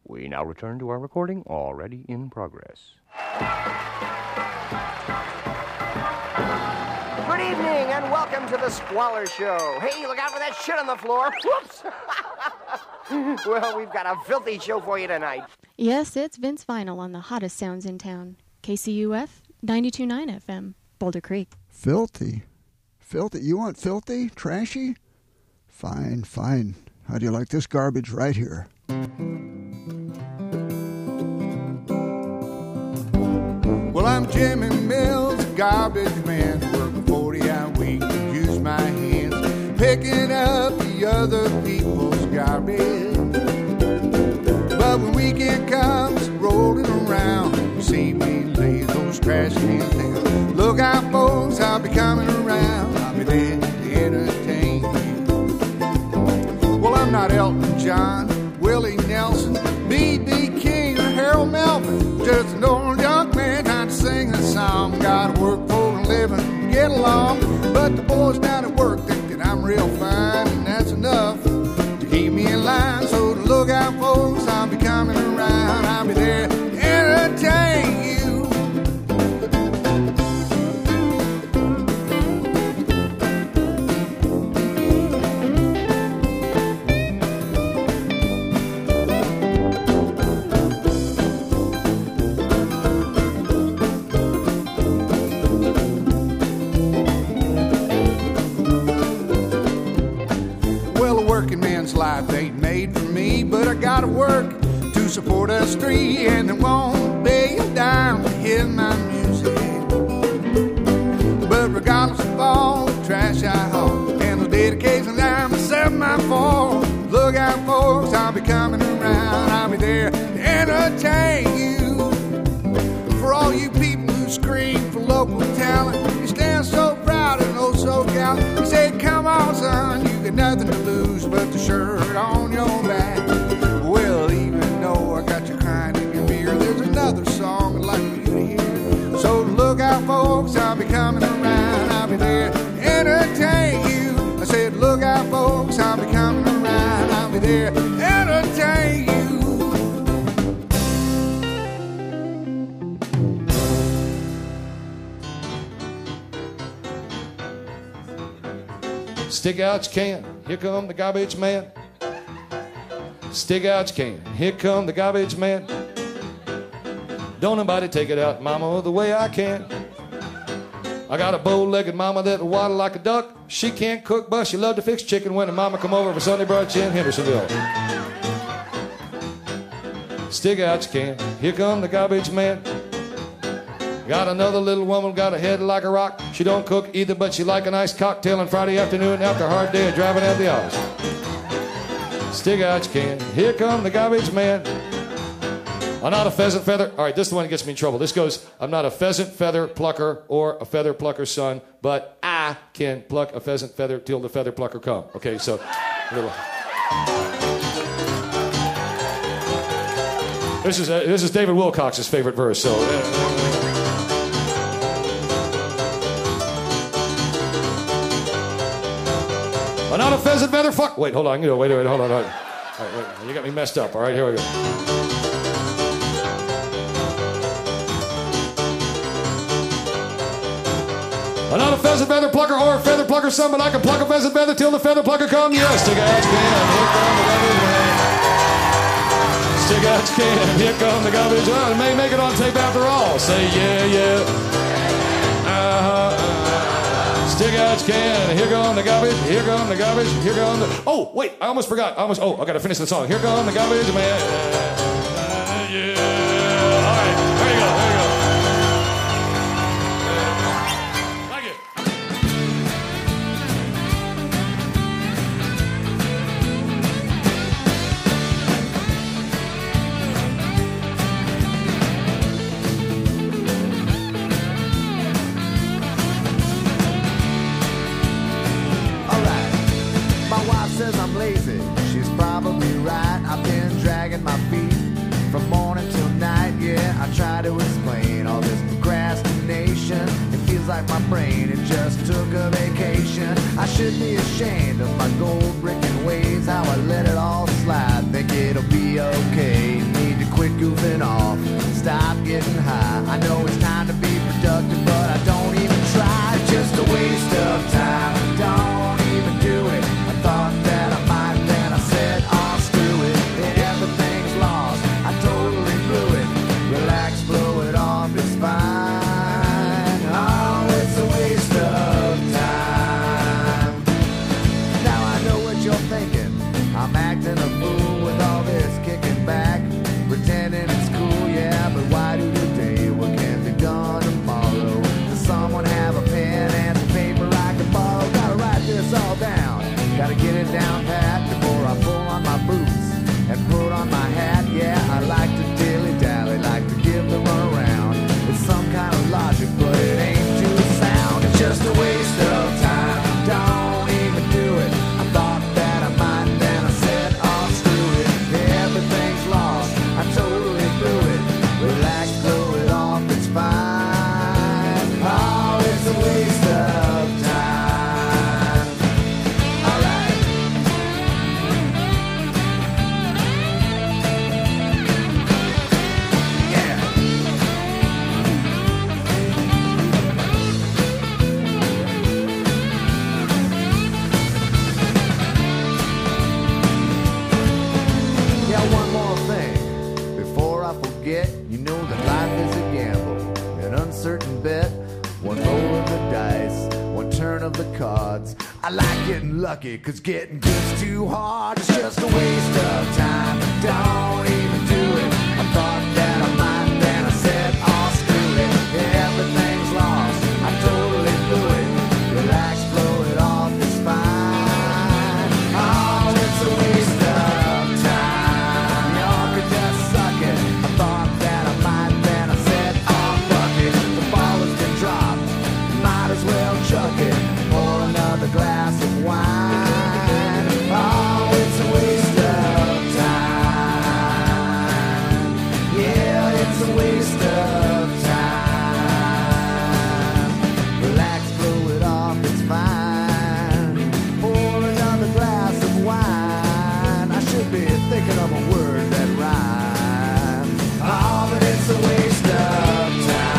We now return to our recording already in progress. Good evening and welcome to the Squalor Show. Hey, look out for that shit on the floor. Whoops. Well, we've got a filthy show for you tonight. Yes, it's Vince Vinyl on the hottest sounds in town. KCUF 92.9 FM, Boulder Creek. Filthy? Filthy? You want filthy? Trashy? Fine, fine. How do you like this garbage right here? Well, I'm Jimmy Mills, garbage man, working 40-hour week, use my hands, picking up the other people's garbage. But when weekend comes rolling around, you see me lay those trash cans down. Look out, folks, I'll be coming around, I'll be there to entertain you. Well, I'm not Elton John, Willie Nelson, B.B. King, or Harold Melvin, just an old young man trying to sing a song. Gotta work for a living, get along, but the boys down at work think that I'm real fine, and that's enough to keep me in line. So to look out, folks, I'll be coming around, I'll be there to entertain you. Life ain't made for me, but I gotta work to support us three, and it won't be a dime to hear my music. But regardless of all the trash I haul and the dedication I'm myself my fault, look out, folks, I'll be coming around, I'll be there to entertain you. For all you people who scream for local talent, you stand so proud and oh so gallant. You say, come on, son, you got nothing to lose but the shirt on your back. Well, even though I got you crying in your beer, there's another song I'd like for you to hear. So look out, folks, I'll be coming around, I'll be there to entertain you. I said, look out, folks, I'll be coming around, I'll be there to entertain you. Stick out your can, here come the garbage man. Stick out your can, here come the garbage man. Don't nobody take it out, mama, the way I can. I got a bow-legged mama that waddle like a duck. She can't cook, but she love to fix chicken when her mama come over for Sunday brunch in Hendersonville. Stick out your can, here come the garbage man. Got another little woman, got a head like a rock. She don't cook either, but she like a nice cocktail on Friday afternoon after a hard day of driving out the office. Stick out your can, here come the garbage man. I'm not a pheasant feather. All right, this is the one that gets me in trouble. This goes, I'm not a pheasant feather plucker or a feather plucker's son, but I can pluck a pheasant feather till the feather plucker come. Okay, so little. This is David Wilcox's favorite verse. So. I'm not a pheasant feather fuck. Wait, hold on. Wait, hold on. All right, wait. You got me messed up. All right, here we go. I'm not a pheasant feather plucker or a feather plucker son, but I can pluck a pheasant feather till the feather plucker come. Yes, stick out your can, here come the garbage man. Stick out your can, here come the garbage man. It may make it on tape after all. Say yeah, yeah. Stick out your can, here come the garbage, here come the garbage, here come the... Oh, wait, I almost forgot. I gotta finish the song. Here come the garbage man. Yeah. All right, there you go. Try to explain all this procrastination. It feels like my brain, it just took a vacation. I should be ashamed of my gold bricking ways, how I let it all slide, think it'll be okay. Me I know it's time to be productive, but I don't even try. It's just a waste of time. Don't even do it. I thought that I might, then I said, oh, screw it. Everything's lost. I totally blew it. Relax, blow it off, it's fine. Oh, it's a waste of time. Now I know what you're thinking. I'm acting a fool with all this kicking back, pretending it's cool, yeah, but why do today what can't be done tomorrow? Does someone have a pen and some paper I can borrow? Gotta write this all down, gotta get it down pat before I pull on my boots and put on my hat. Yeah, I like to dilly-dally, like to give the run around. It's some kind of logic, but it ain't too sound. It's just a waste of time. Don't even do it. I thought that I might, then I said, oh, screw it. Everything's lost. I totally blew it. Relax, blow it off, it's fine. Oh, it's a waste of time. All right. Yeah. Yeah, one more thing before I forget. You know that life is a gamble, an uncertain bet. One roll of the dice, one turn of the cards. I like getting lucky, cause getting good's too hard. It's just a waste of time. Don't even do it. I thought that I might, then I said, oh, screw it. Everything's lost. I totally blew it. Relax, blow it off, it's fine. Oh, it's a waste of time. Y'all could just suck it. I thought that I might, then I said, oh, fuck it. The ball has been dropped. Might as well chuck it. Pour another glass of wine. Oh, it's a waste of time. Yeah, it's a waste of time. Relax, blow it off, it's fine. Pour another glass of wine. I should be thinking of a word that rhymes. Oh, but it's a waste of time.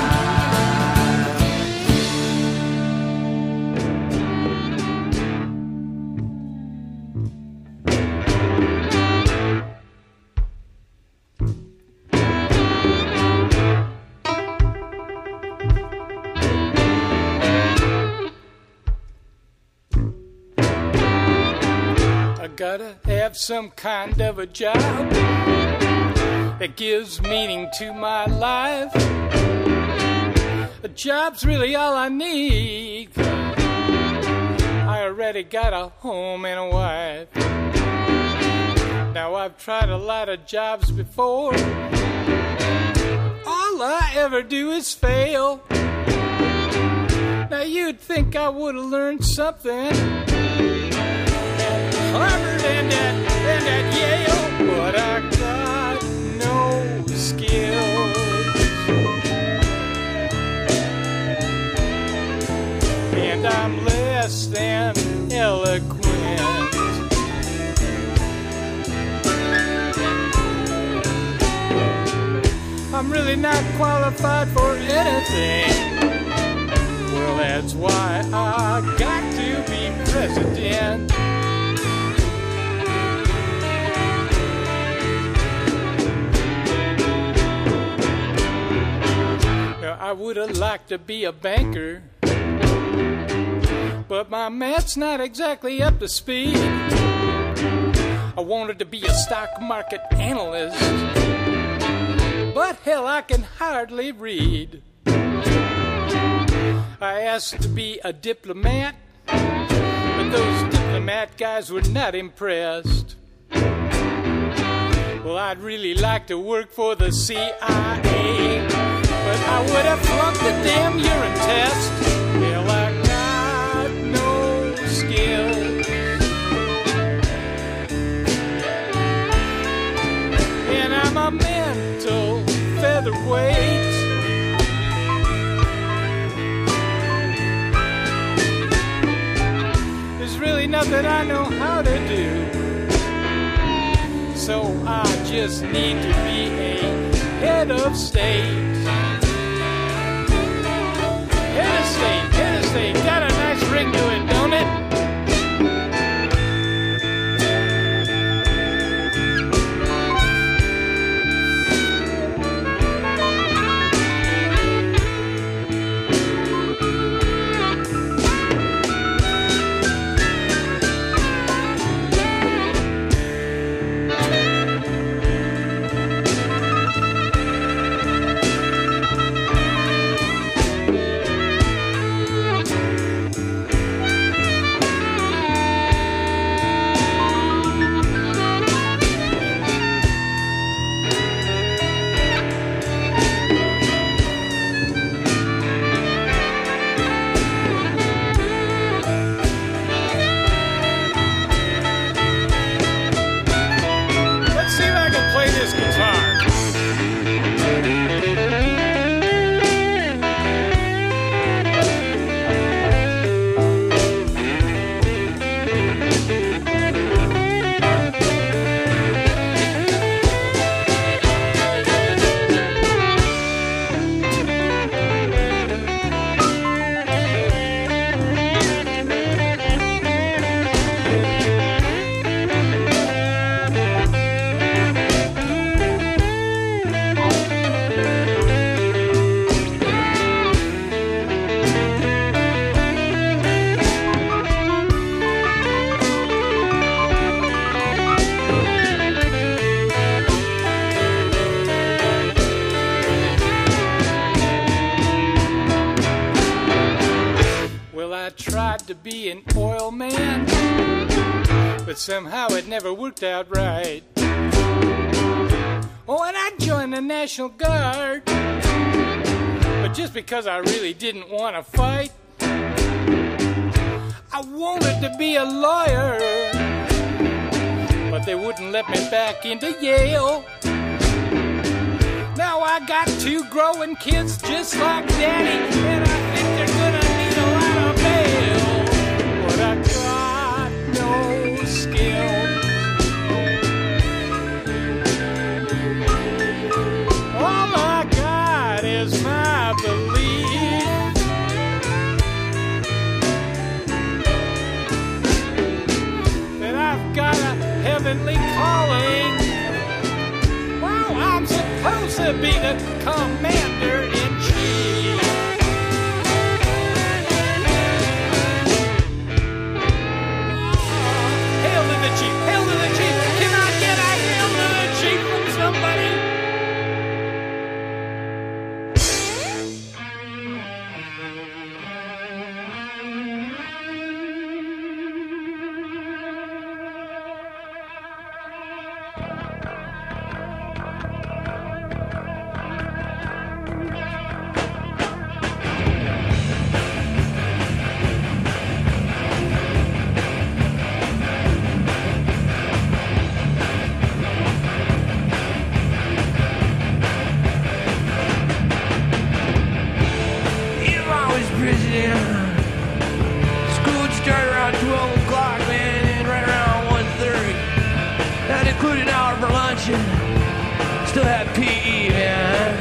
I gotta have some kind of a job that gives meaning to my life. A job's really all I need. I already got a home and a wife. Now I've tried a lot of jobs before. All I ever do is fail. Now you'd think I would have learned something at Harvard and at Yale, but I got no skills. And I'm less than eloquent. I'm really not qualified for anything. Well, that's why I got to be president. Now, I would have liked to be a banker, but my math's not exactly up to speed. I wanted to be a stock market analyst, but hell, I can hardly read. I asked to be a diplomat, but those diplomat guys were not impressed. Well, I'd really like to work for the CIA, but I would have flunked the damn urine test. Hell, I got no skills. And I'm a mental featherweight. There's really nothing I know how to do, so I just need to be a head of state. Tennessee, got a nice ring to it, don't it? To be an oil man, but somehow it never worked out right. Oh, and I joined the National Guard, but just because I really didn't want to fight. I wanted to be a lawyer, but they wouldn't let me back into Yale. Now I got 2 growing kids just like Daddy, and I think they're gonna need a lot of bail. But I got no skill. All I got is my belief that I've got a heavenly calling. Well, I'm supposed to be the commander-in-chief. Still have PE, man.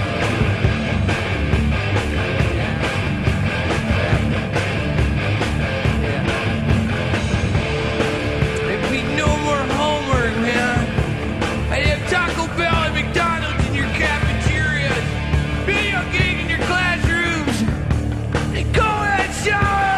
There'd be no more homework, man. I'd have Taco Bell and McDonald's in your cafeterias, video games in your classrooms, and co-ed showers.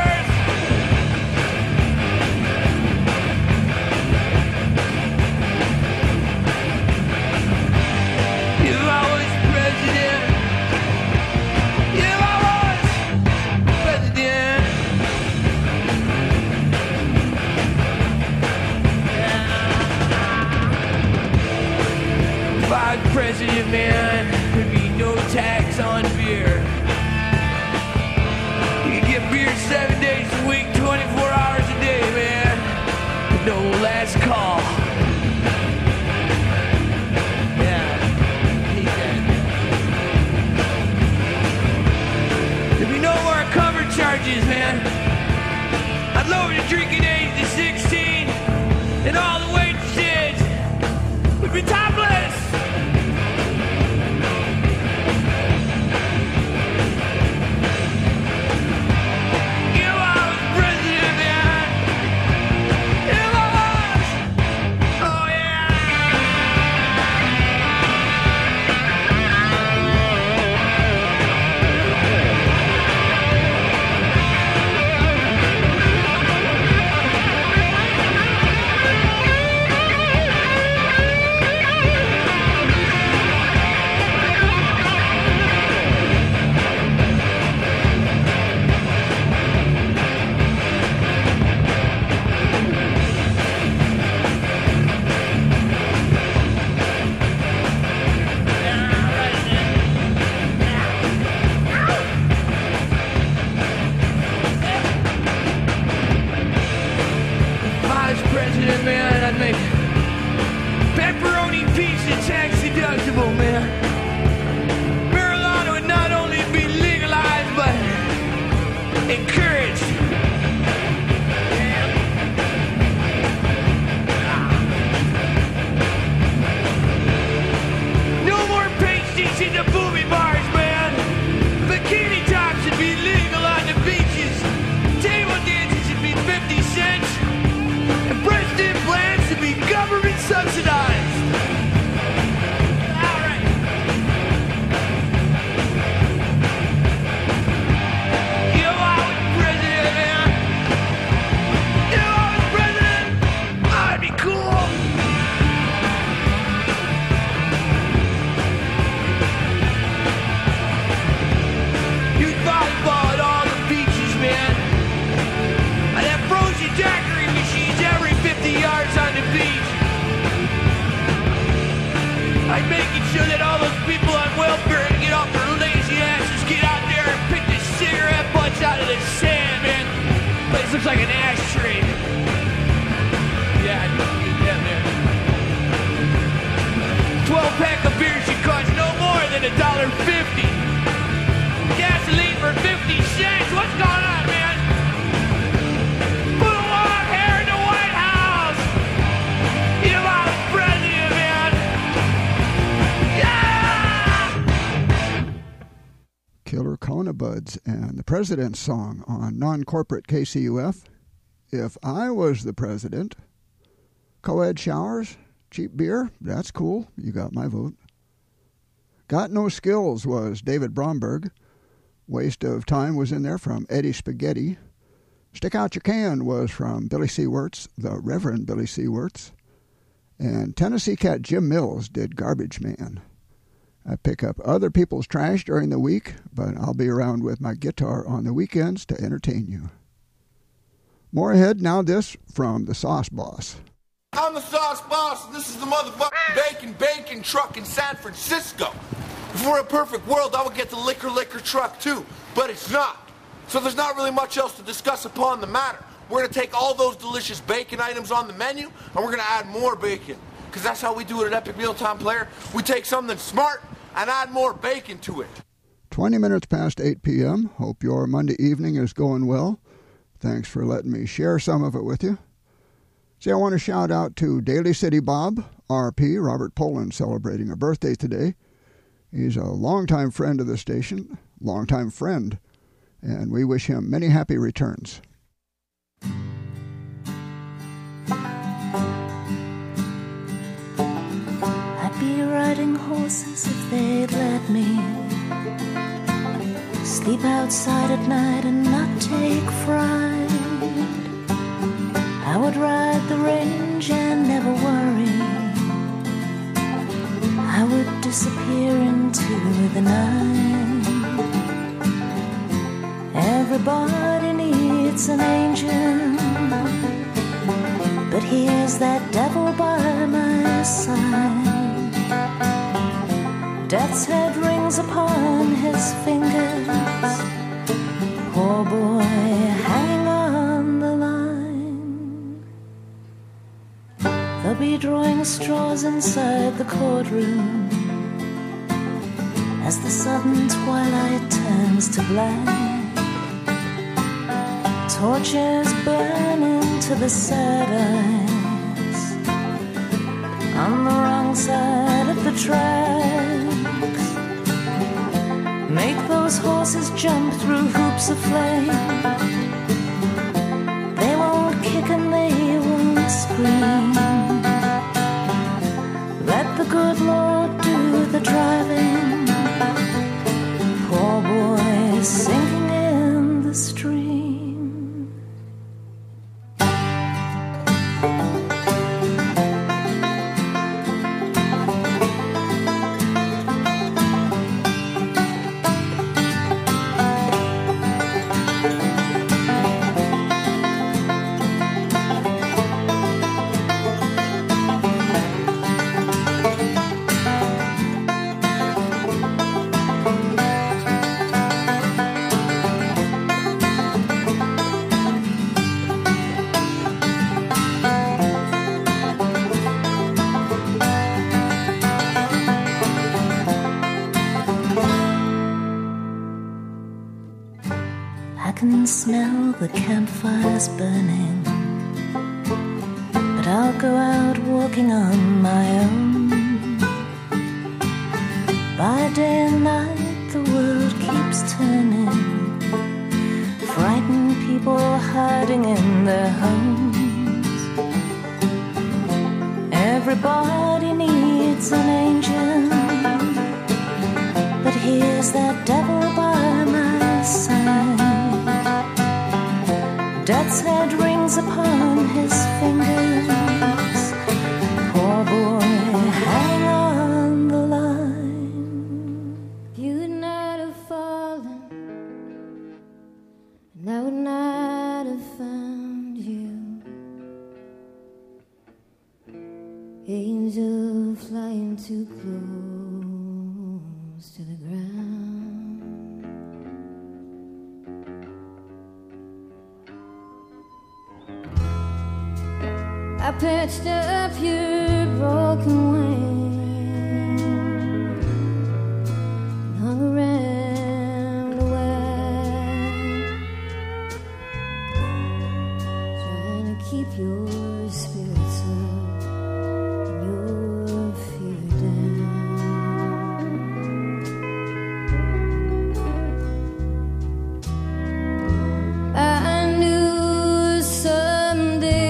President, man, there'd be no tax on beer. You could get beer 7 days a week, 24 hours a day, man. With no last call. Yeah, hate that. There'd be no more cover charges, man. I'd lower the drinking age to 16, and all the waitresses would be topless. and making sure that all those people on welfare can get off their lazy asses, get out there and pick the cigarette butts out of the sand, man. Place looks like an ashtray. Yeah, man. 12-pack of beer should cost no more than $1.50. Gasoline for 50 cents. What's going on, man? Put a long hair in the White House. You're my president, man. Yeah! Killer Kona Buds and the President's Song on non-corporate KCUF. If I was the president, co-ed showers, cheap beer, that's cool. You got my vote. Got No Skills was David Bromberg. Waste of Time was in there from Eddie Spaghetti. Stick Out Your Can was from Billy C. Wirtz, the Reverend Billy C. Wirtz. And Tennessee Cat Jim Mills did Garbage Man. I pick up other people's trash during the week, but I'll be around with my guitar on the weekends to entertain you. More ahead, now this from the Sauce Boss. I'm the Sauce Boss, and this is the motherfucking bacon truck in San Francisco. If we're a perfect world, I would get the liquor truck too, but it's not. So there's not really much else to discuss upon the matter. We're going to take all those delicious bacon items on the menu, and we're going to add more bacon. Because that's how we do it at Epic Mealtime Player. We take something smart and add more bacon to it. 20 minutes past 8 p.m. Hope your Monday evening is going well. Thanks for letting me share some of it with you. See, I want to shout out to Daly City Bob, RP, Robert Poland, celebrating a birthday today. He's a longtime friend of the station, longtime friend, and we wish him many happy returns. I'd be riding horses if they'd let me. Sleep outside at night and not take fright. I would ride the range and never worry. I would disappear into the night. Everybody needs an angel, but here's that devil by my side. Death's head rings upon his fingers. Poor boy hanging on the line. They'll be drawing straws inside the courtroom as the sudden twilight turns to black. Torches burn into the sad eyes on the wrong side of the tracks. Make those horses jump through hoops of flame. They won't kick and they won't scream. Let the good Lord do the driving. Poor boy sinking in the stream. Smell the campfires burning, but I'll go out walking on my own. By day and night the world keeps turning, frightened people hiding in their homes. Everybody needs an angel, but here's that devil by my side. Death's head rings upon his fingers. Poor boy, hang on the line. You would not have fallen, and I would not have found you. Angel flying too close. close to the ground. I patched up your broken wing, hung around a while, trying to keep your spirits up and your fear down. I knew someday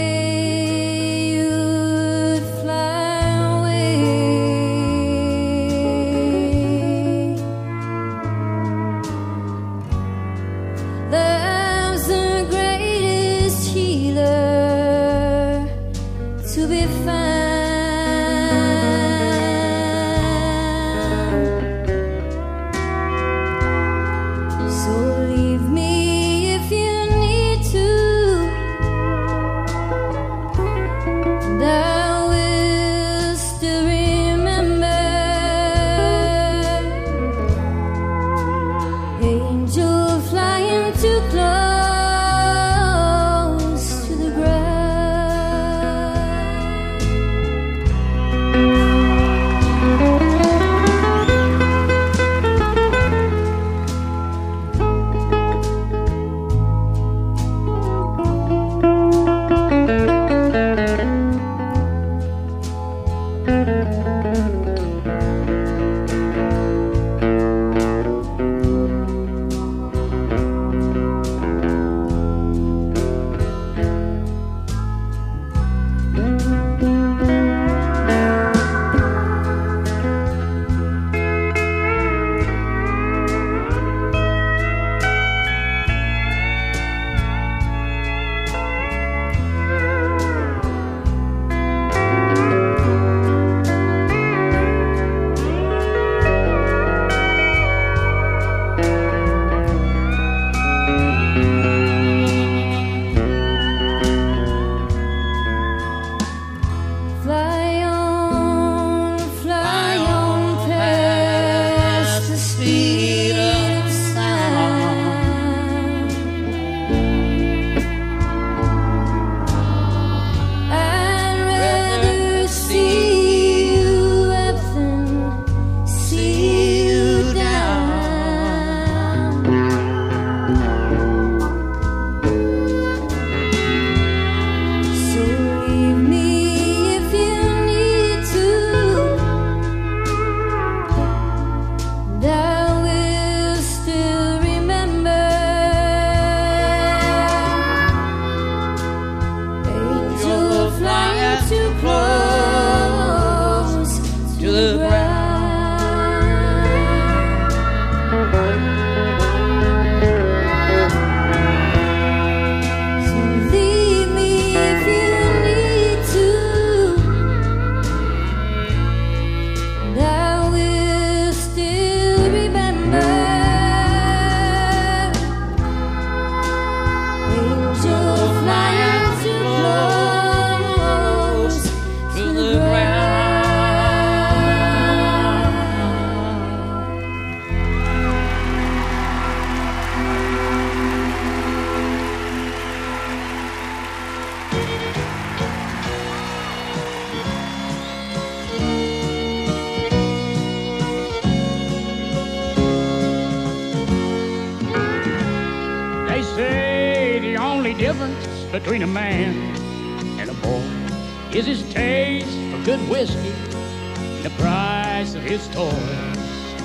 between a man and a boy is his taste for good whiskey and the price of his toys.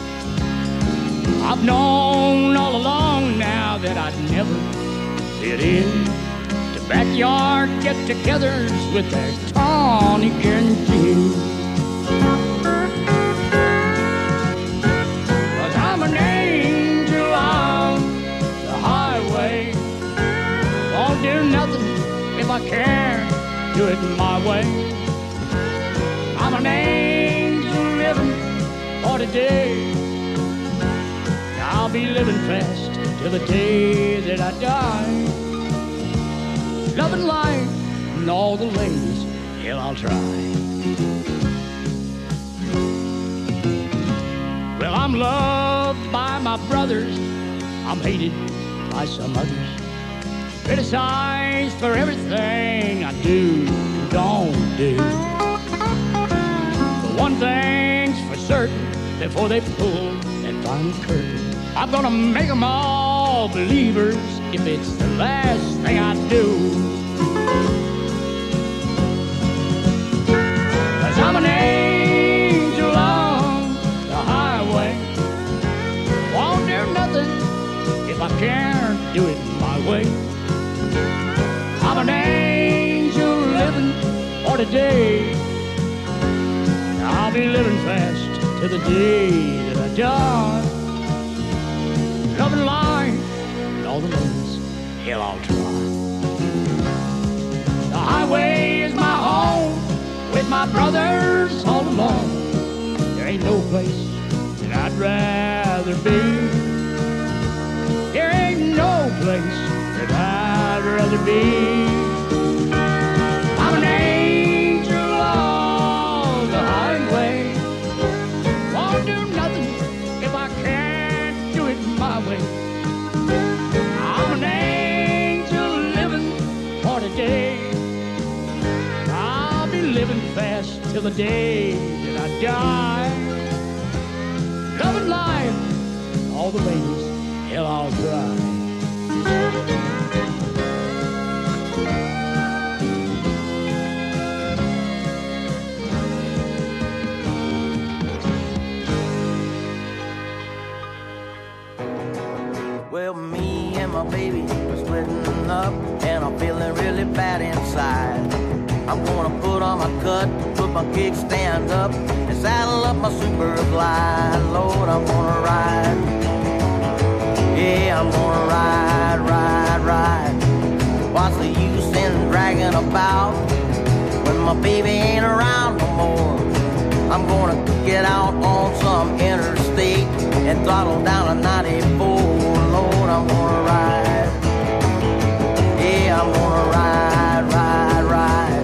I've known all along now that I'd never fit in to backyard get-togethers with their tonic and gin. 'Cause I'm an angel on the highway, won't do nothing if I can't do it my way. I'm an angel living for today. I'll be living fast till the day that I die. Loving life and all the ladies, yeah, I'll try. Well, I'm loved by my brothers, I'm hated by some others. Criticized for everything I do and don't do. But one thing's for certain, before they pull that final curtain, I'm gonna make them all believers if it's the last thing I do. 'Cause I'm an angel on the highway. Won't do nothing if I can't do it my way. I'm an angel living for today. I'll be living fast till the day that I die. Loving life and all the lanes, hell I'll try. The highway is my home, with my brothers all alone. There ain't no place that I'd rather be. There ain't no place that I'd rather be. I'm an angel on the highway. Won't do nothing if I can't do it my way. I'm an angel living for today. I'll be living fast till the day that I die. Loving life, all the ways, hell I'll try. Well, me and my baby are splitting up, and I'm feeling really bad inside. I'm gonna put on my cut, put my kickstand up, and saddle up my super glide. Lord, I'm gonna ride. Yeah, I'm gonna ride, ride, ride. What's the use in dragging about when my baby ain't around no more? I'm gonna get out on some interstate and throttle down a 94. Lord, I'm gonna ride. Yeah, I'm gonna ride, ride, ride.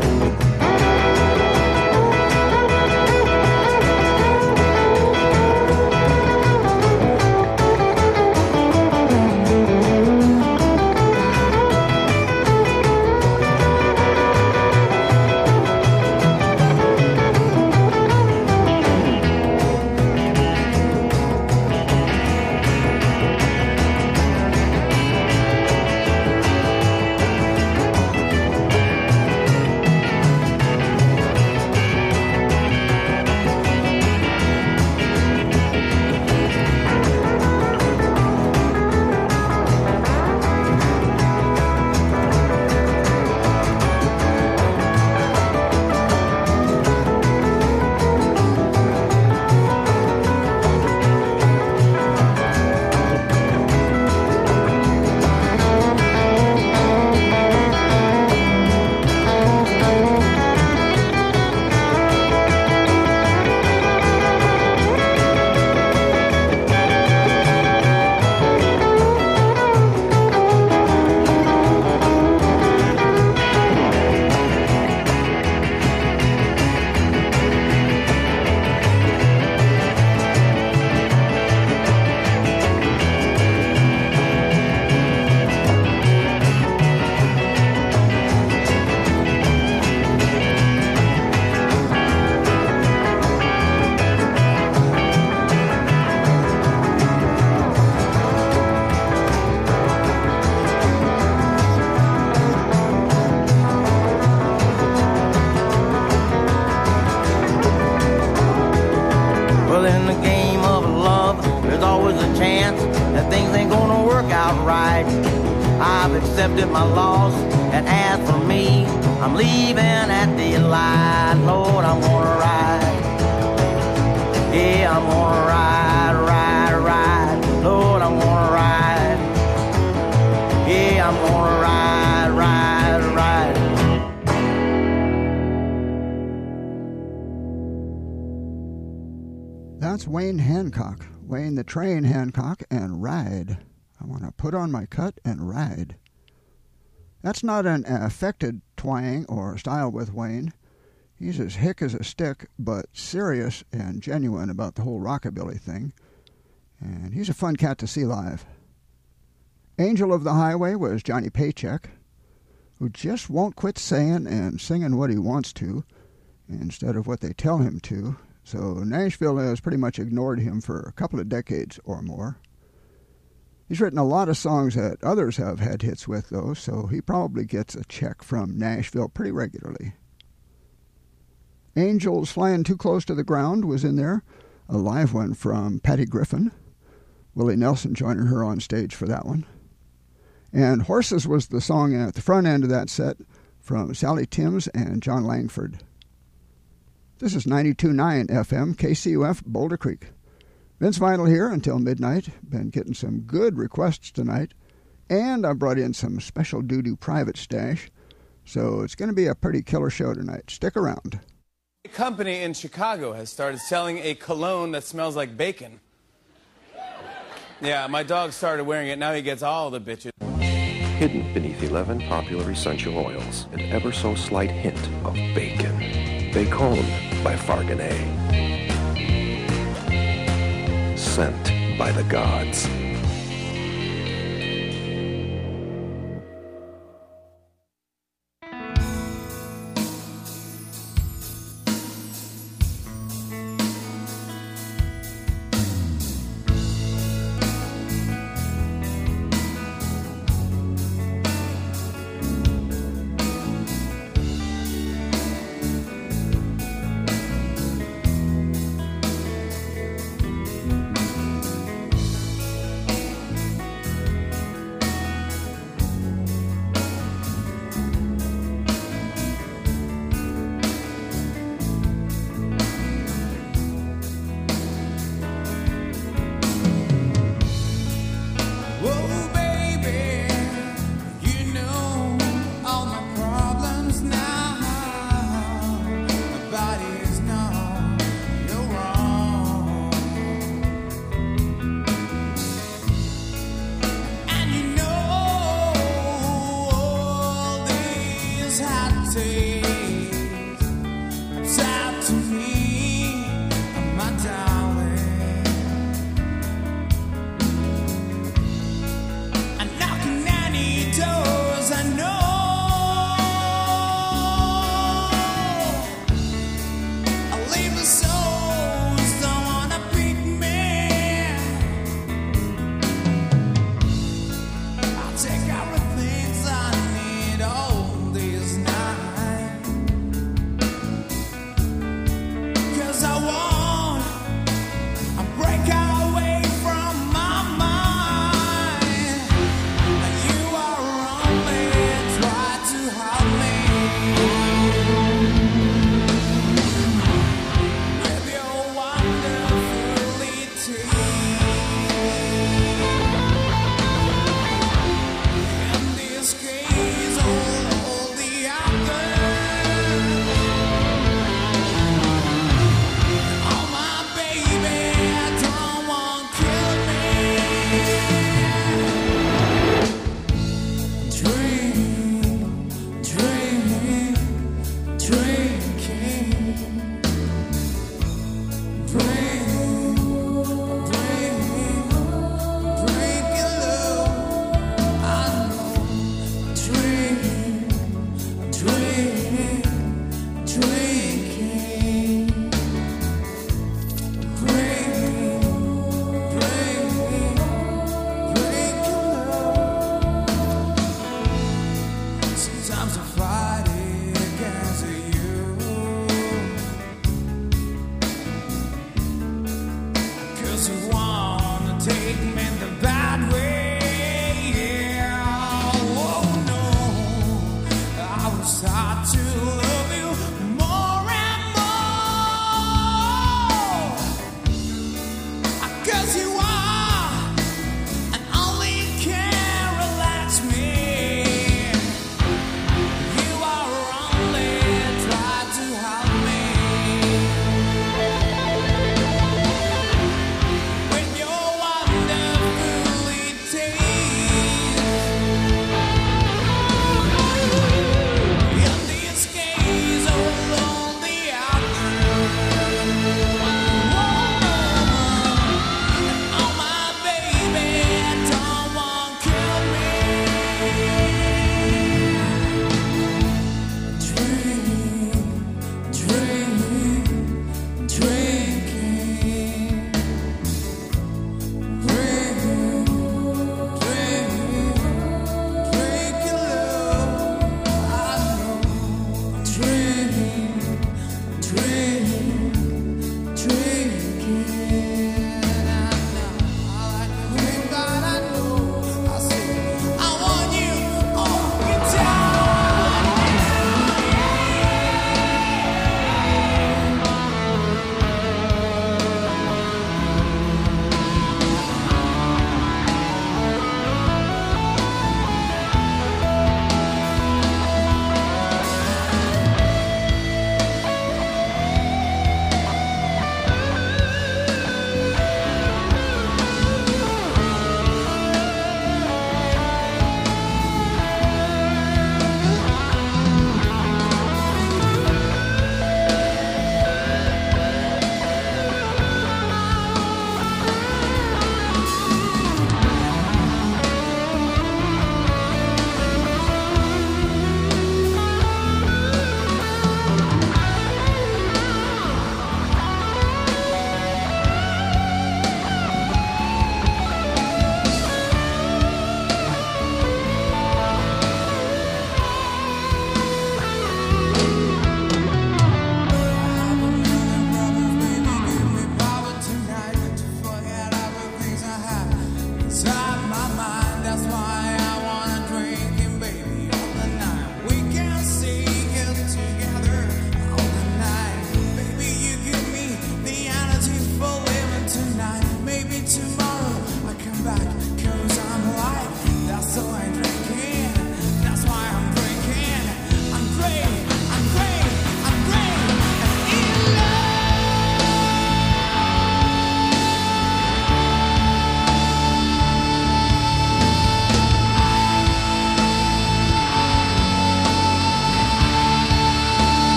I've accepted my loss, and as for me, I'm leaving at the line. Lord, I'm gonna ride. Yeah, I'm gonna ride, ride, ride. Lord, I'm gonna ride. Yeah, I'm gonna ride, ride, ride. That's Wayne Hancock, Wayne the Train Hancock, and Ride. I want to put on my cut and ride. That's not an affected twang or style with Wayne. He's as hick as a stick, but serious and genuine about the whole rockabilly thing. and he's a fun cat to see live. Angel of the Highway was Johnny Paycheck, who just won't quit saying and singing what he wants to instead of what they tell him to, so Nashville has pretty much ignored him for a couple of decades or more. He's written a lot of songs that others have had hits with, though, so he probably gets a check from Nashville pretty regularly. Angels Flying Too Close to the Ground was in there, a live one from Patty Griffin. Willie Nelson joining her on stage for that one. And Horses was the song at the front end of that set from Sally Timms and John Langford. This is 92.9 FM, KCUF, Boulder Creek. Vince Vinyl here until midnight. Been getting some good requests tonight. And I brought in some special doo-doo private stash. So it's going to be a pretty killer show tonight. Stick around. A company in Chicago has started selling a cologne that smells like bacon. Yeah, my dog started wearing it. Now he gets all the bitches. Hidden beneath 11 popular essential oils, an ever so slight hint of bacon. Bacon by Farganet. Sent by the gods.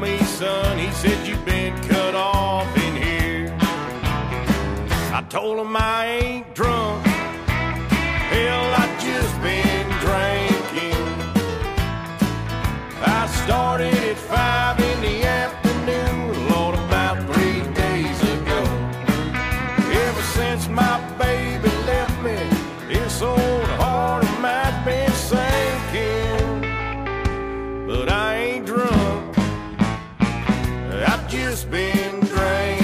me, son, he said, you've been cut off in here. I told him I ain't drunk. Hell, I just been drinking. I started at 5 in the afternoon, Lord, about 3 days ago. Ever since my baby left me, this old heart of mine's been sinking. But I ain't drunk, I've just been drinking.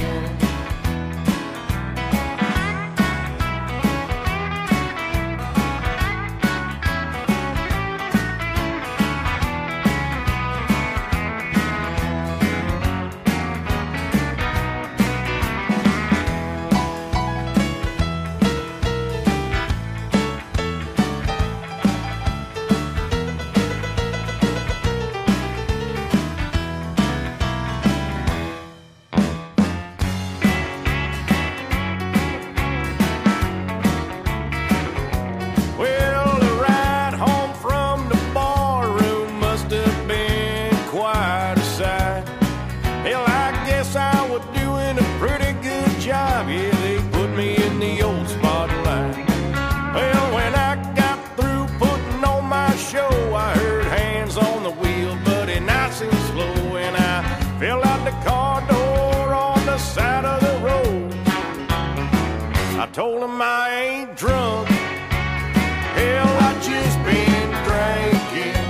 Told him I ain't drunk. Hell, I just been drinking.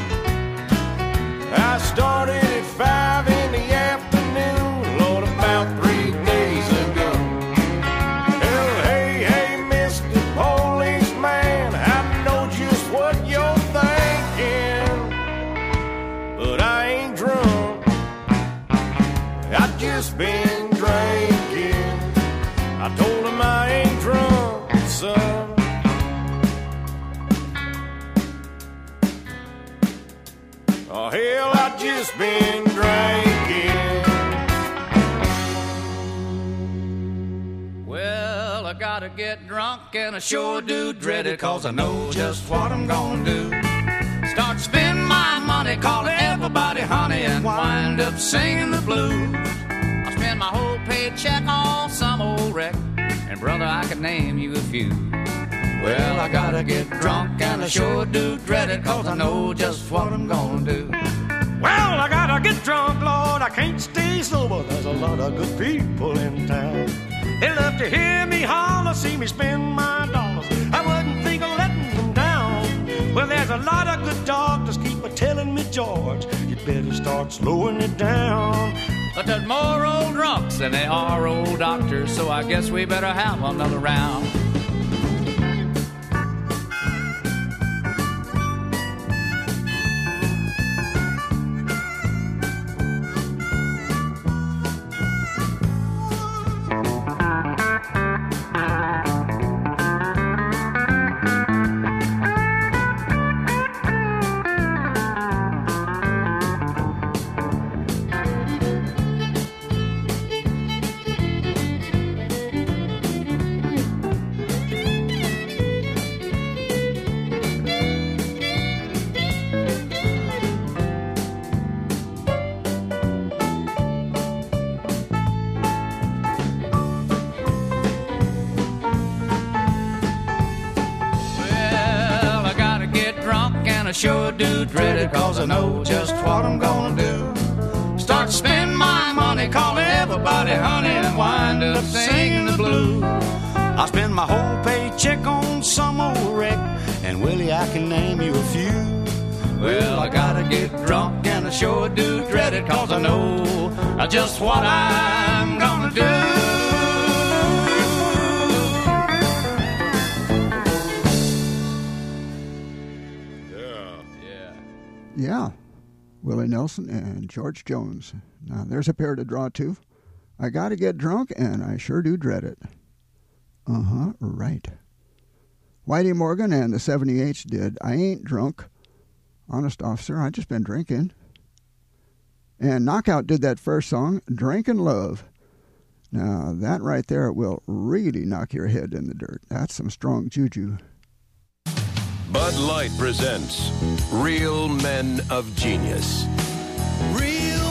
I started at 5 in the afternoon, Lord, about 3 days ago. Hell, hey, Mr. Policeman, I know just what you're thinking, but I ain't drunk. I just been drinking. I told him I ain't drunk, son. Oh, hell, I just been drinking. Well, I gotta get drunk and I sure do dread it, 'cause I know just what I'm gonna do. Start spending my money, calling everybody honey, and wind up singing the blues. I spend my whole paycheck on some old wreck, and brother, I can name you a few. Well, I gotta get drunk and I sure do dread it, 'cause I know just what I'm gonna do. Well, I gotta get drunk, Lord, I can't stay sober. There's a lot of good people in town. They love to hear me holler, see me spend my dollars. I wouldn't think of letting them down. Well, there's a lot of good doctors keep telling me, George, you better start slowing it down. But there's more old drunks than there are old doctors, so I guess we better have another round. I sure do dread it, 'cause I know just what I'm gonna do. Start spending my money, calling everybody honey, and wind up singing the blues. I spend my whole paycheck on some old wreck, and Willie, I can name you a few. Well, I gotta get drunk and I sure do dread it, 'cause I know just what I'm gonna do. Yeah, Willie Nelson and George Jones. Now, there's a pair to draw to. I gotta get drunk, and I sure do dread it. Right. Whitey Morgan and the 78s did I Ain't Drunk. Honest Officer, I just been drinking. And Knockout did that first song, Drinkin' Love. Now, that right there will really knock your head in the dirt. That's some strong juju. Bud Light presents Real Men of Genius. Real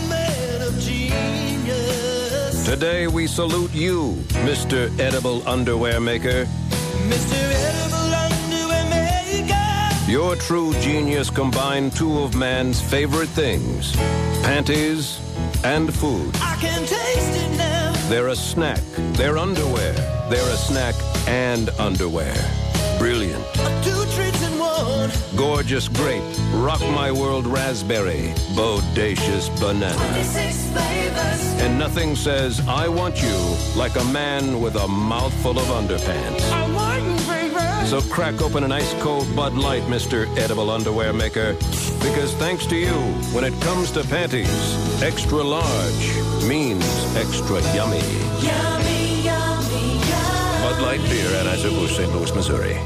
Today we salute you, Mr. Edible Underwear Maker. Mr. Edible Underwear Maker. Your true genius combined two of man's favorite things, panties and food. I can taste it now. They're a snack, they're underwear, they're a snack and underwear. Brilliant. 2 treats in one. Gorgeous grape, rock my world raspberry, bodacious banana. 26 flavors. And nothing says I want you like a man with a mouthful of underpants. I want you, baby. So crack open an ice cold Bud Light, Mr. Edible Underwear Maker. Because thanks to you, when it comes to panties, extra large means extra yummy. Yummy, yummy, yummy. Bud Light Beer, Anheuser-Busch, St. Louis, Missouri.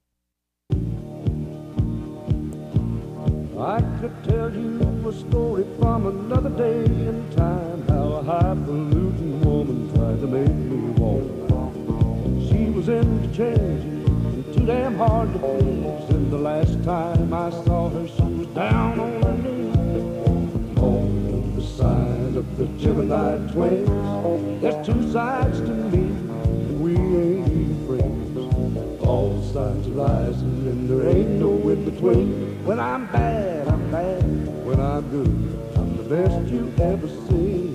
I could tell you a story from another day in time, how a highfalutin woman tried to make me walk. She was into changing and too damn hard to please, and the last time I saw her she was down on her knees. On the side of the Gemini twins, there's 2 sides to me, and we ain't even friends. All sides are rising and there ain't no in between. When I'm bad, I'm bad. When I'm good, I'm the best you've ever seen.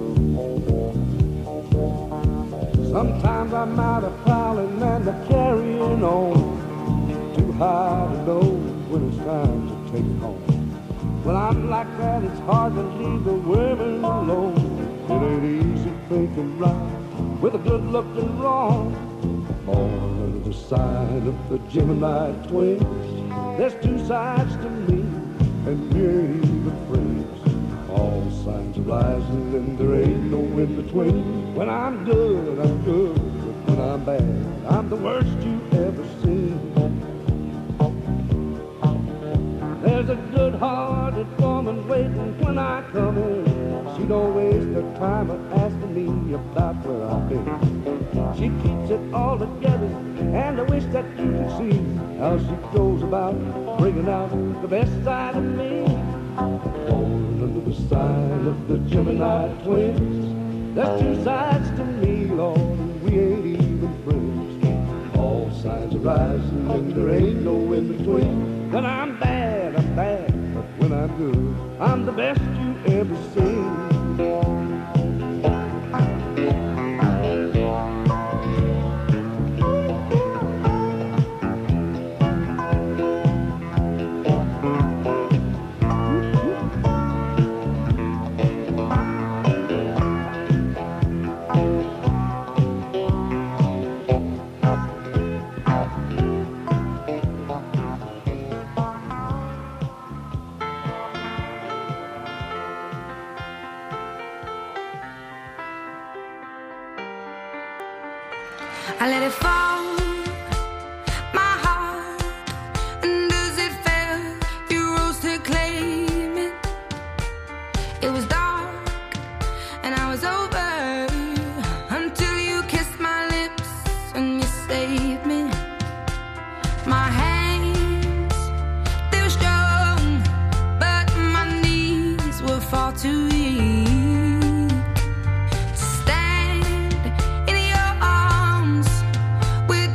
Sometimes I'm out of prowling and I'm carrying on. Too high to know when it's time to take it home. When I'm like that, it's hard to leave the women alone. It ain't easy thinking right with a good looking wrong. On the side of the Gemini twins, there's 2 sides to me, and we ain't even friends. All signs are rising, and there ain't no in between. When I'm good, I'm good, but when I'm bad, I'm the worst you've ever seen. There's a good-hearted woman waiting when I come in. She don't waste her time of asking me about where I've been. She keeps it all together, and I wish that you could see how she goes about bringing out the best side of me. Born under the sign of the Gemini twins, there's 2 sides to me, Lord, and we ain't even friends. All sides are rising, and there ain't no in between. When I'm bad, I'm bad, but when I'm good, I'm the best you ever seen. I let it fall, my heart, and as it fell, you rose to claim it. It was dark, and I was over, until you kissed my lips, and you saved me. My hands, they were strong, but my knees were far too weak. With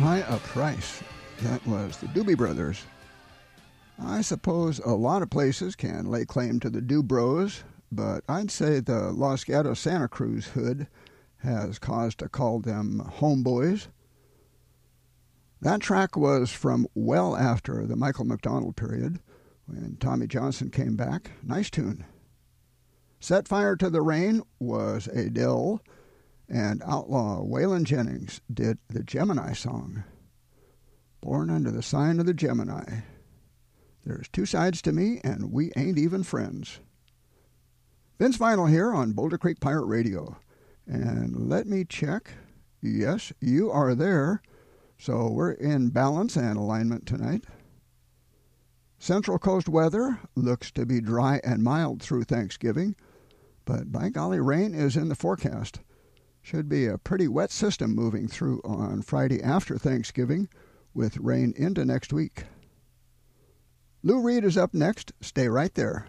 high a price. That was the Doobie Brothers. I suppose a lot of places can lay claim to the Dubros, but I'd say the Los Gatos Santa Cruz hood has cause to call them homeboys. That track was from well after the Michael McDonald period, when Tommy Johnson came back. Nice tune. Set Fire to the Rain was Adele, and outlaw Waylon Jennings did the Gemini song. Born under the sign of the Gemini. There's two sides to me, and we ain't even friends. Vince Vinyl here on Boulder Creek Pirate Radio. And let me check. Yes, you are there. So we're in balance and alignment tonight. Central Coast weather looks to be dry and mild through Thanksgiving, but by golly, rain is in the forecast. Should be a pretty wet system moving through on Friday after Thanksgiving, with rain into next week. Lou Reed is up next. Stay right there.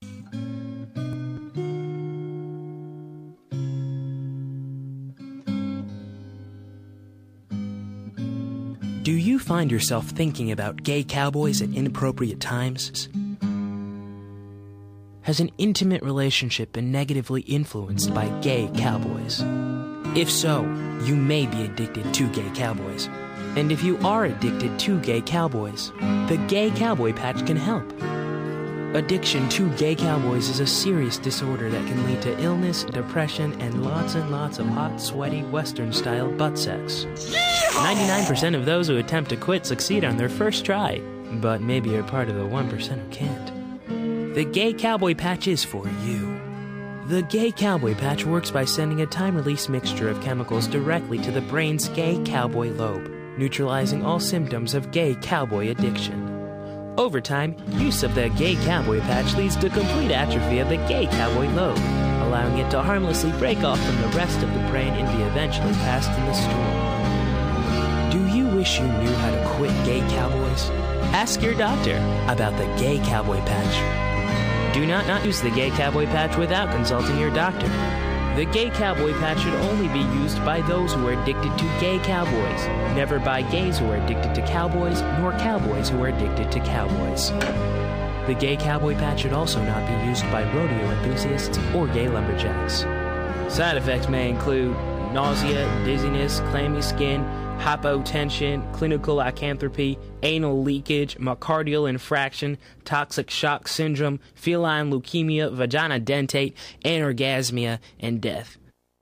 Do you find yourself thinking about gay cowboys at inappropriate times? Has an intimate relationship been negatively influenced by gay cowboys? If so, you may be addicted to gay cowboys. And if you are addicted to gay cowboys, the Gay Cowboy Patch can help. Addiction to gay cowboys is a serious disorder that can lead to illness, depression, and lots of hot, sweaty, Western-style butt sex. 99% of those who attempt to quit succeed on their first try, but maybe you're part of the 1% who can't. The Gay Cowboy Patch is for you. The Gay Cowboy Patch works by sending a time-release mixture of chemicals directly to the brain's gay cowboy lobe, neutralizing all symptoms of gay cowboy addiction. Over time, use of the Gay Cowboy Patch leads to complete atrophy of the gay cowboy lobe, allowing it to harmlessly break off from the rest of the brain and be eventually passed in the stool. Do you wish you knew how to quit gay cowboys? Ask your doctor about the Gay Cowboy Patch. Do not use the Gay Cowboy Patch without consulting your doctor. The Gay Cowboy Patch should only be used by those who are addicted to gay cowboys, never by gays who are addicted to cowboys, nor cowboys who are addicted to cowboys. The Gay Cowboy Patch should also not be used by rodeo enthusiasts or gay lumberjacks. Side effects may include nausea, dizziness, clammy skin, hypotension, clinical lycanthropy, anal leakage, myocardial infraction, toxic shock syndrome, feline leukemia, vagina dentate, anorgasmia, and death.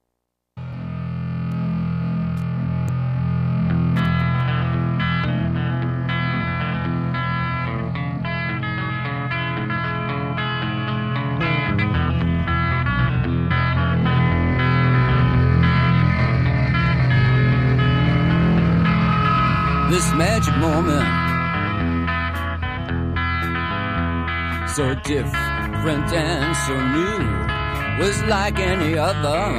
This magic moment, so different and so new, was like any other,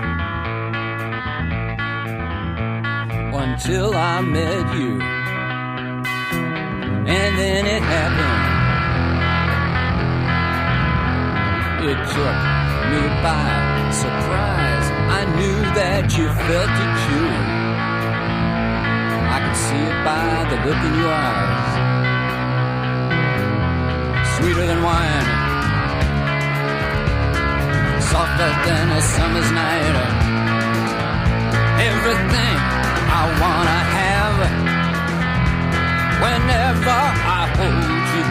until I met you, and then it happened. It took me by surprise. I knew that you felt it too. I could see it by the look in your eyes. Sweeter than wine, softer than a summer's night. Everything I wanna have whenever I hold you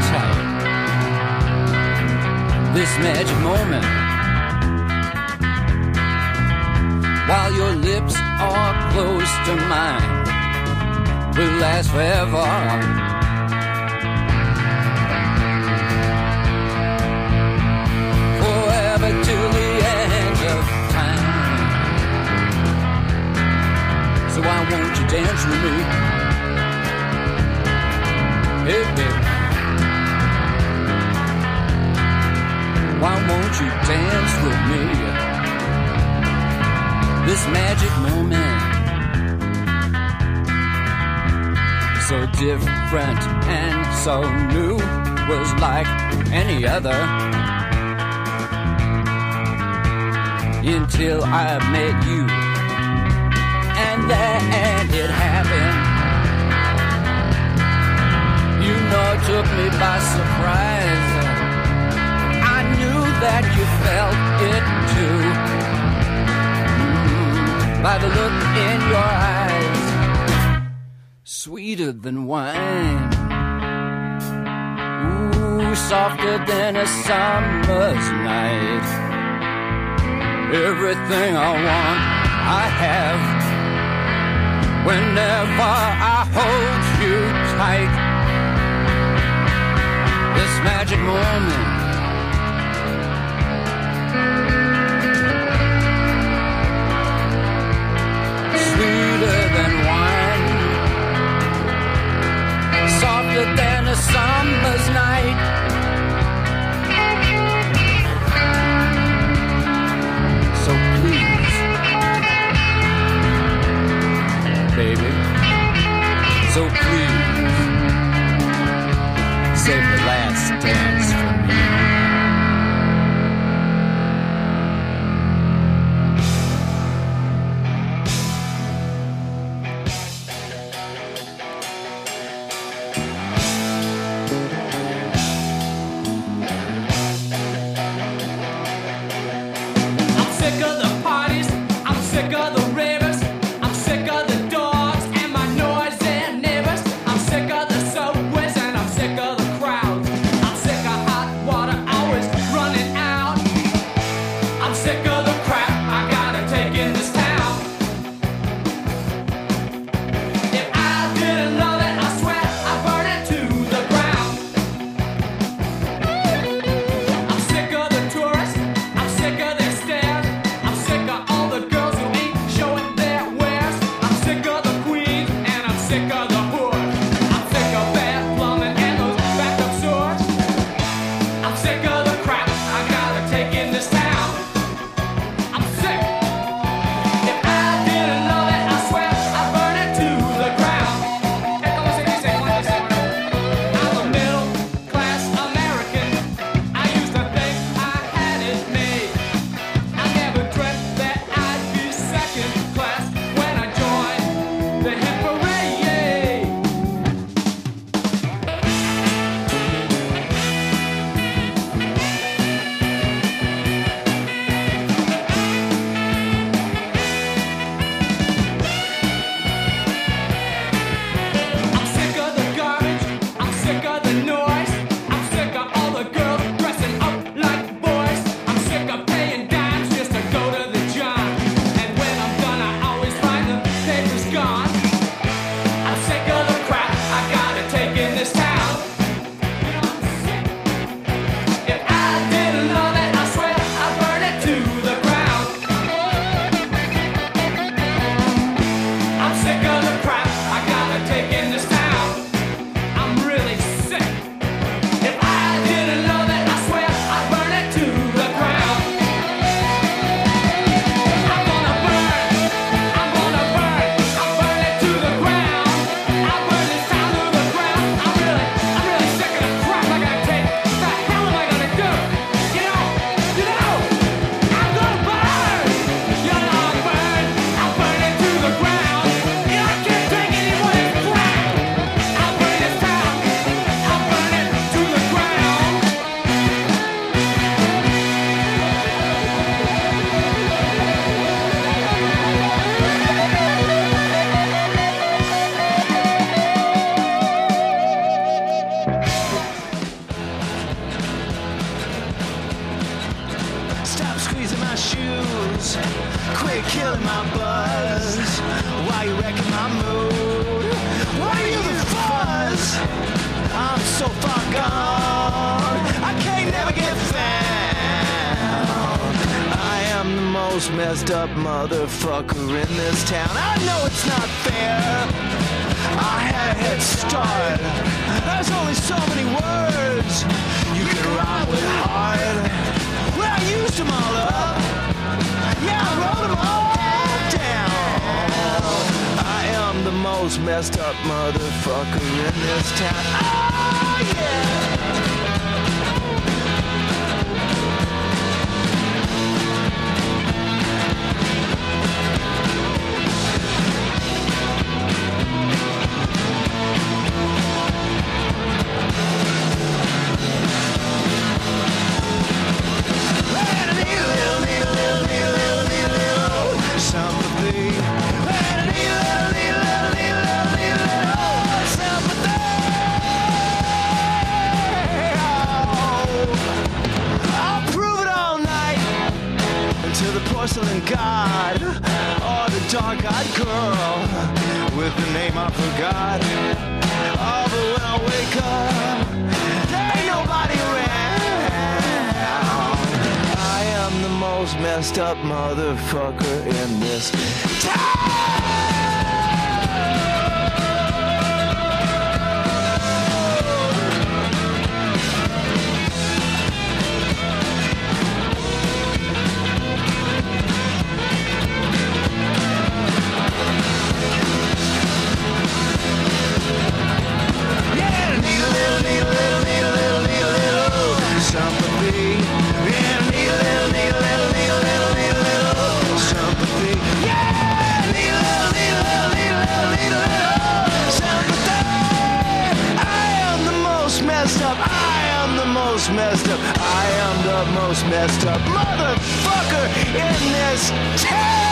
tight. This magic moment, while your lips are close to mine, will last forever. Forever till the end of time. So why won't you dance with me? Hey, baby. Why won't you dance with me? This magic moment, so different and so new, was like any other, until I met you, and then it happened. know it took me by surprise. I knew that you felt it too, by the look in your eyes, sweeter than wine, ooh, softer than a summer's night. Everything I want, I have, whenever I hold you tight. This magic moment, sweeter than wine, softer than a summer's night. So please, baby, so please, save the last dance for me. I'm sick of the parties, I'm sick of the ravers, I'm sick of the dogs and my noisy neighbors. I'm sick of the subways and I'm sick of the crowds. I'm sick of hot water always running out. I'm sick of the crap I gotta take in this town. If I didn't love it, I swear I'd burn it to the ground. I'm sick of the tourists, I'm sick of their stares, I'm sick of all the girls who ain't showing their wares. I'm sick of the queens and I'm sick of the whores. I'm sick of bad plumbing and those backed up swords. I'm sick of the crap I gotta take in this town. I'm sick. If I didn't love it, I swear I'd burn it to the ground. I'm a middle class American. I used to think I had it made. I never dreamt that I'd be second class when I joined the hit parade. I'm sick of the garbage, I'm sick of the noise, I'm sick of all the girls dressing up like boys. I'm sick of paying dimes just to go to the John, and when I'm done I always find the papers gone. I'm sick of the crap I gotta take in this town. If I didn't love it, I swear I'd burn it to the ground. I'm sick of the crap I gotta take in this town. I'm really sick. If I didn't love it, I swear I'd burn it to the ground. I'm gonna burn, I'm gonna burn, I'll burn it to the ground. I'll burn this town to the ground. I'm really sick of the crap I gotta take. What the hell am I gonna do? You know, I'm gonna burn. You know, I'll burn it to the ground. You know, I can't take any more of this crap. I'll burn this town, I'll burn it to the ground. Stop squeezing my shoes. Quit killing my buzz. Why you wrecking my mood? Why are you the fuzz? I'm so far gone. I can't never get found. I am the most messed up motherfucker in this town. I know it's not fair. I had a head start. There's only so many words you can rhyme with hard. Well, I used them all up. Yeah, I wrote them all down. I am the most messed up motherfucker in this town. Oh, yeah. God, or the dark-eyed girl with the name I forgot. Oh, but when I wake up, there ain't nobody around. I am the most messed up motherfucker in this town. Sympathy. Yeah, need a little sympathy. Yeah, need a little sympathy. I am the most messed up. I am the most messed up. I am the most messed up motherfucker in this town.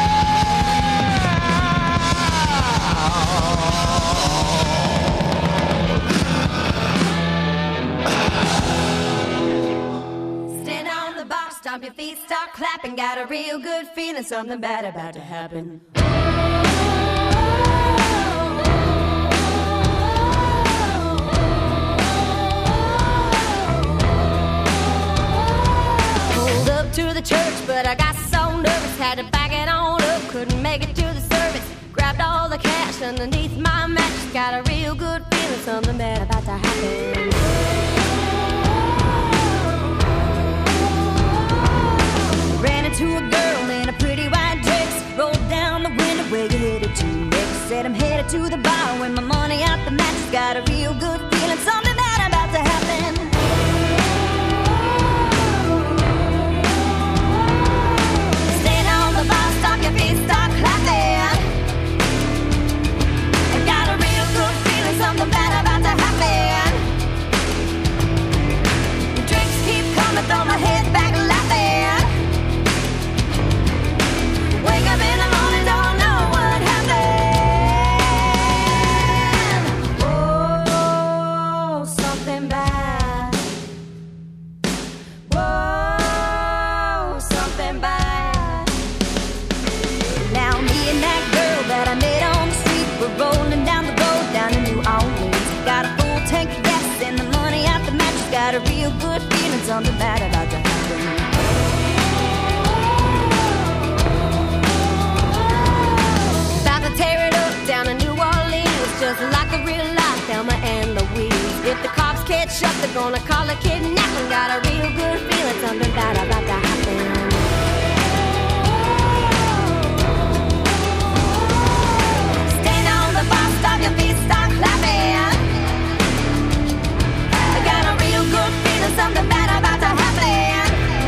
Stomp your feet, start clapping. Got a real good feeling, something bad about to happen. Pulled up to the church, but I got so nervous, had to back it on up. Couldn't make it to the service. Grabbed all the cash underneath my mattress. Got a real good feeling, something bad about to happen. Ran into a girl in a pretty white dress. Rolled down the window, where you headed to next? Said I'm headed to the bar with my money out the mattress. Got a real good feeling, something bad about to happen. Stand on the bar, stop your feet, start clapping. I got a real good feeling, something bad about to happen. The drinks keep coming, throw my head back laughing. Wake up in the morning, don't know what happened. Whoa, something bad. Whoa, something bad. Now me and that girl that I met on the street, we're rolling down the road down in New Orleans. Got a full tank of gas and the money out the mattress. Got a real good feeling, something bad about to happen. Tear it up down in New Orleans, just like a real life Thelma and Louise. If the cops catch up, they're gonna call a kidnapping. Got a real good feeling, something bad about to happen. Stand on the bar, stop your feet, start clapping. I got a real good feeling, something bad about to happen.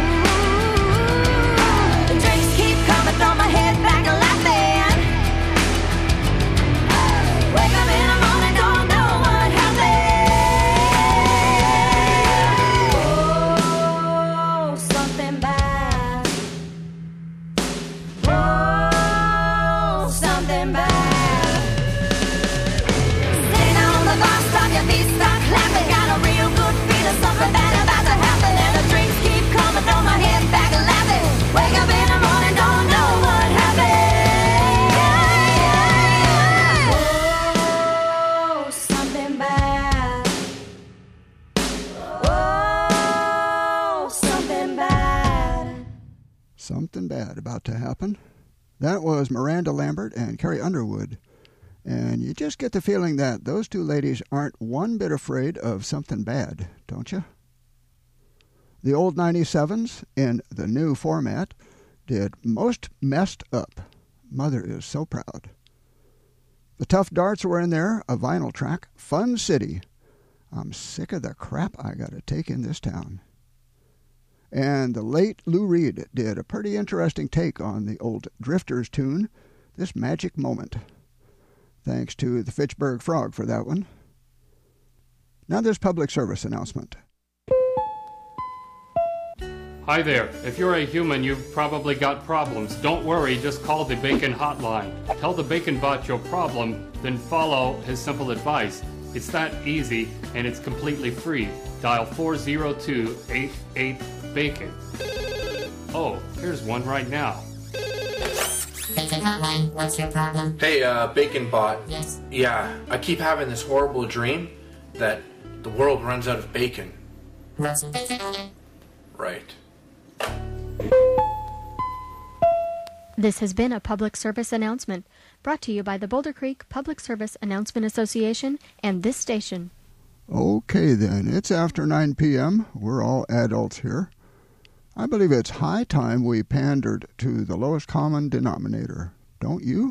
The drinks keep coming, throw my head back and laughing. Wake up in the morning, don't know what happened. Oh, something bad. Oh, something bad. Sitting on the bar, stop your feet, start clapping. Got a real good feeling, something bad about to happen. And the drinks keep coming, throw my head back and laughing. Wake up in the morning, don't know what happened. Something bad about to happen. That was Miranda Lambert and Carrie Underwood. And you just get the feeling that those two ladies aren't one bit afraid of something bad, don't you? The old 97s, in the new format, did Most Messed Up. Mother is so proud. The Tough Darts were in there, a vinyl track, Fun City. I'm sick of the crap I gotta take in this town. And the late Lou Reed did a pretty interesting take on the old Drifters tune, This Magic Moment. Thanks to the Fitchburg Frog for that one. Now this public service announcement. Hi there. If you're a human, you've probably got problems. Don't worry, just call the Bacon Hotline. Tell the Bacon Bot your problem, then follow his simple advice. It's that easy, and it's completely free. Dial 402-88-BACON. Oh, here's one right now. What's your problem? Hey, Bacon Bot. Yes. Yeah, I keep having this horrible dream that the world runs out of bacon. What's bacon? Right. This has been a public service announcement brought to you by the Boulder Creek Public Service Announcement Association and this station. Okay, then. It's after 9 p.m. We're all adults here. I believe it's high time we pandered to the lowest common denominator. Don't you?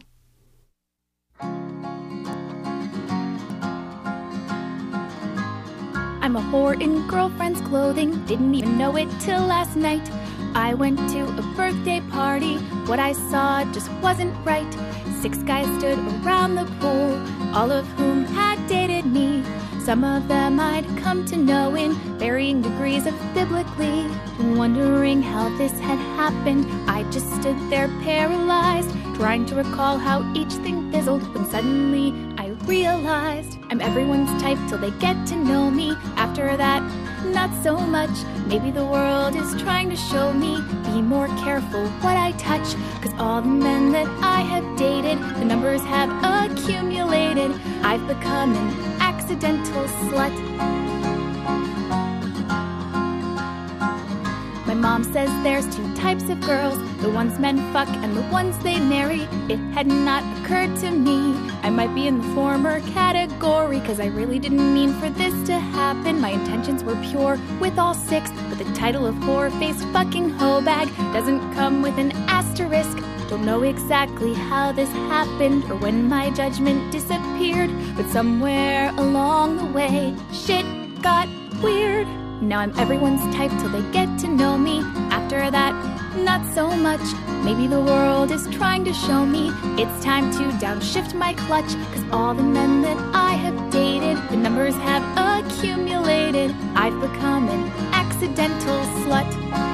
I'm a whore in girlfriend's clothing, didn't even know it till last night. I went to a birthday party, what I saw just wasn't right. 6 guys stood around the pool, all of whom had dated me. Some of them I'd come to know in varying degrees of biblically. Wondering how this had happened, I just stood there paralyzed, trying to recall how each thing fizzled when suddenly I realized I'm everyone's type till they get to know me. After that, not so much. Maybe the world is trying to show me, be more careful what I touch. Cause all the men that I have dated, the numbers have accumulated. I've become an accidental slut. My mom says there's 2 types of girls, the ones men fuck and the ones they marry. It had not occurred to me I might be in the former category, cause I really didn't mean for this to happen. My intentions were pure with all 6, but the title of whore-faced fucking hoe bag doesn't come with an asterisk. Don't know exactly how this happened or when my judgment disappeared, but somewhere along the way, shit got weird. Now I'm everyone's type till they get to know me. After that, not so much. Maybe the world is trying to show me it's time to downshift my clutch. Cause all the men that I have dated, the numbers have accumulated. I've become an accidental slut.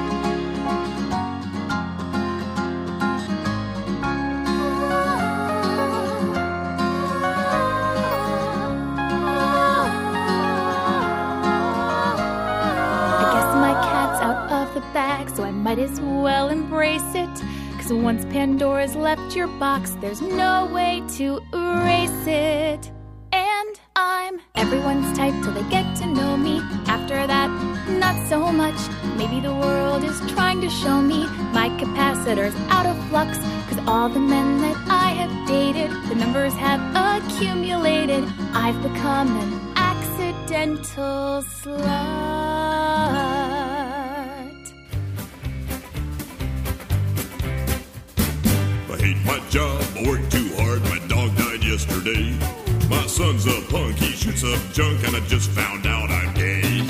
Bag, so I might as well embrace it. Cause once Pandora's left your box, there's no way to erase it. And I'm everyone's type till they get to know me. After that, not so much. Maybe the world is trying to show me my capacitor's out of flux. Cause all the men that I have dated, the numbers have accumulated. I've become an accidental slut. I hate my job, I work too hard, my dog died yesterday. My son's a punk, he shoots up junk, and I just found out I'm gay.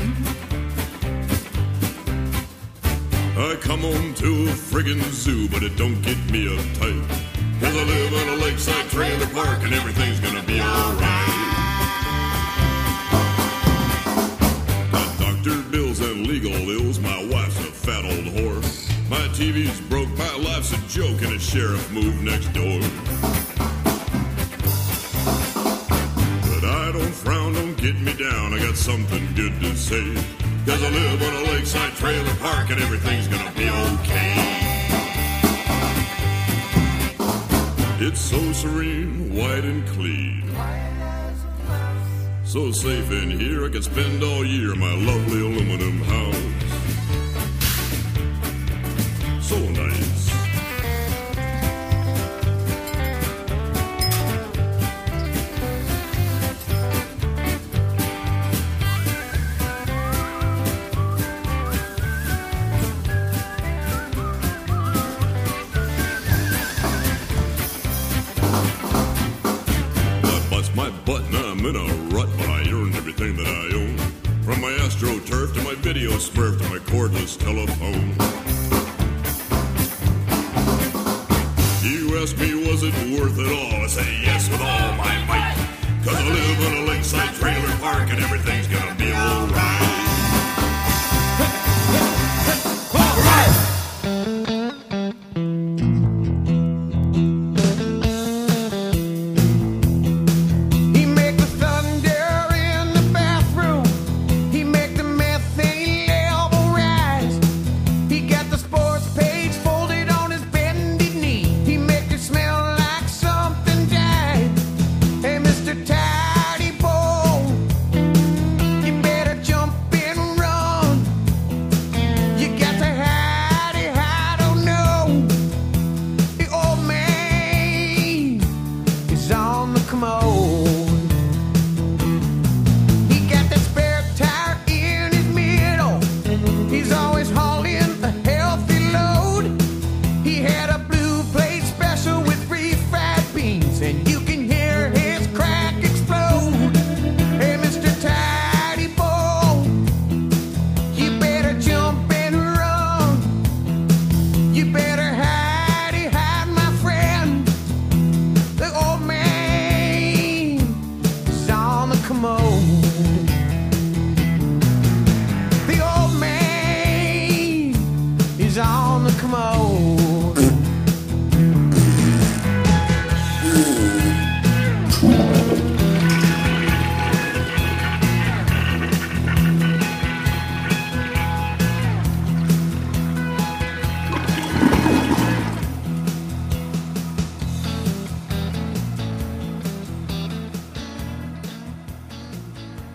I come home to a friggin' zoo, but it don't get me uptight. Cause I live on a lakeside trailer park, and everything's gonna be alright. Got doctor bills and legal ills, my wife's a fat old whore. My TV's broke, my life's a joke, and a sheriff moved next door. But I don't frown, don't get me down, I got something good to say. Cause I live on a lakeside trailer park, and everything's gonna be okay. It's so serene, white and clean. So safe in here, I could spend all year in my lovely aluminum house. So nice. I bust my butt, now I'm in a rut, but I earned everything that I own. From my AstroTurf to my video smurf to my cordless telephone. You ask me, was it worth it all? I say yes with all my might. Cause I live on a lakeside trailer park, and everything's gonna be alright. He make the thunder in the bathroom. He make the methane level rise. He got the sports page folded on his bended knee. He make the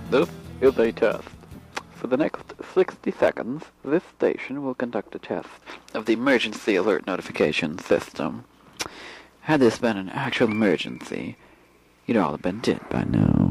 This is a test. For the next 60 seconds, this station will conduct a test of the emergency alert notification system. Had this been an actual emergency, you'd all have been dead by now.